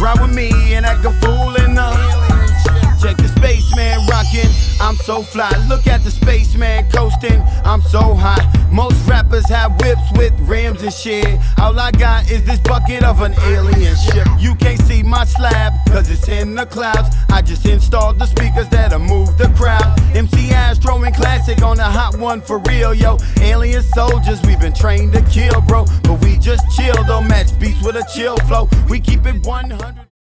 Ride with me and act a fool in the check the spaceman rockin', I'm so fly. Look at the spaceman coasting, I'm so high. Most rappers have whips with rims and shit. All I got is this bucket of an alien ship. You can't see my slab, cause it's in the clouds. I just installed the speakers that'll move the crowd. MC Astro and Classic on the hot one for real, yo. Alien soldiers, we've been trained to kill, bro. But we just chill, don't match beats with a chill flow. We keep it 100.